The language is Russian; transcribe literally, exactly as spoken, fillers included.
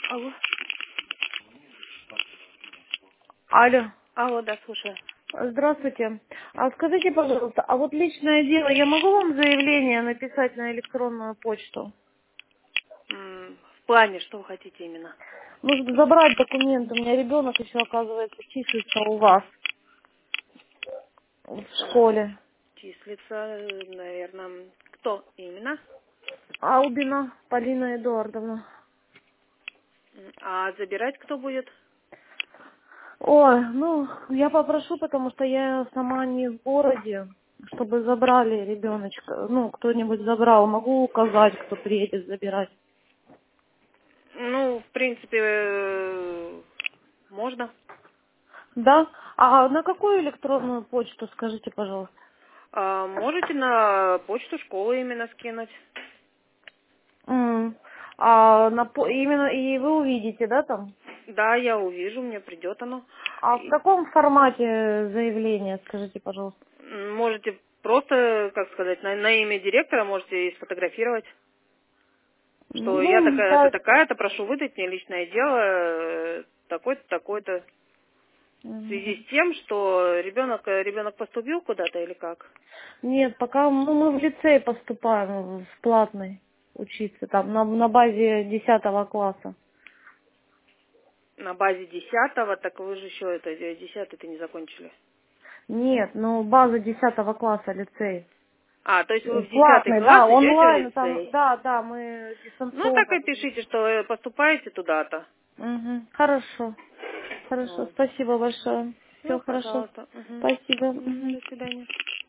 Алло. Алло. Алло, да, слушаю. Здравствуйте. А скажите, пожалуйста, а вот личное дело, я могу вам заявление написать на электронную почту? М, В плане, что вы хотите именно? Нужно забрать документы. У меня ребенок еще, оказывается, числится у вас в Так, школе. числится, наверное, кто именно? Албина Полина Эдуардовна. М, А забирать кто будет? Ой, ну, я попрошу, потому что я сама не в городе, чтобы забрали ребеночка. Ну, кто-нибудь забрал. Могу указать, кто приедет забирать. Ну, в принципе, э, можно. Да? А на какую электронную почту, скажите, пожалуйста? А можете на почту школы именно скинуть. М. А на по- именно и вы увидите, да, там? Да, я увижу, мне придет оно. А в И, каком формате заявление, скажите, пожалуйста? м, Можете просто, как сказать, на, на имя директора можете и сфотографировать. Что я Ну, такая-то, да. такая-то, прошу выдать мне личное дело, э, такой-то, такой-то. В связи Мгм. с тем, что ребенок, э, ребенок поступил куда-то или как? Нет, пока ну, мы в лицей поступаем, в платный учиться, там на, на базе десятого класса. На базе десятого, так вы же еще это, э, десятый-то не закончили. Нет, ну база десятого класса лицей. А, то есть вы Э, в десятый Платный, да, класс идете в онлайн, там, лицей? да, да, мы Ну, так дистанционно. и пишите, что э, поступаете туда-то. Мгм. Хорошо, хорошо, Вот. спасибо большое. Все Ну, хорошо, пожалуйста. Мгм. спасибо. Мгм, Мгм. до свидания.